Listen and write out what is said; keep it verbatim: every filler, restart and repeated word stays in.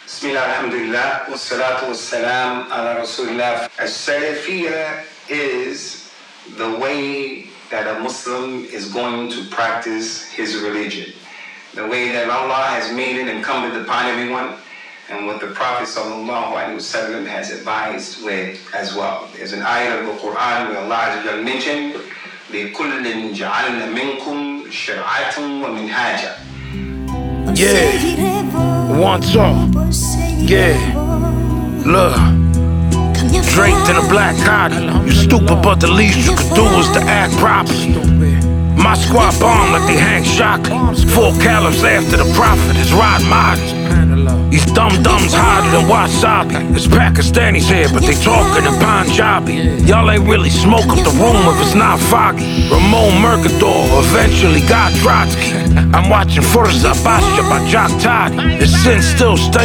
Bismillah, alhamdulillah, wassalatu wassalam ala rasulillah. As-Salafiyya is the way that a Muslim is going to practice his religion. The way that Allah has made it incumbent upon everyone, and what the Prophet sallallahu alaihi wasallam has advised with as well. There's an ayah of the Quran where Allah Azza wa Jalla mentioned, لِكُلٍّ جَعَلْنَا مِنْكُمْ شِرْعَةً وَمِنْهَاجًا. Yeah, one talk. Yeah, look. Draped in a black cotton. You stupid, but the least you could do is to act proper. My squad bomb like they hang shotgun. Four caliphs after the prophet is riding modest. These dum-dums harder than wasabi. It's Pakistanis here, but they talking in Punjabi. Y'all ain't really smoke up the room if it's not foggy. Ramon Mercador eventually got Trotsky. I'm watching Forza Bastia by Jock Toddy. His sin still stays.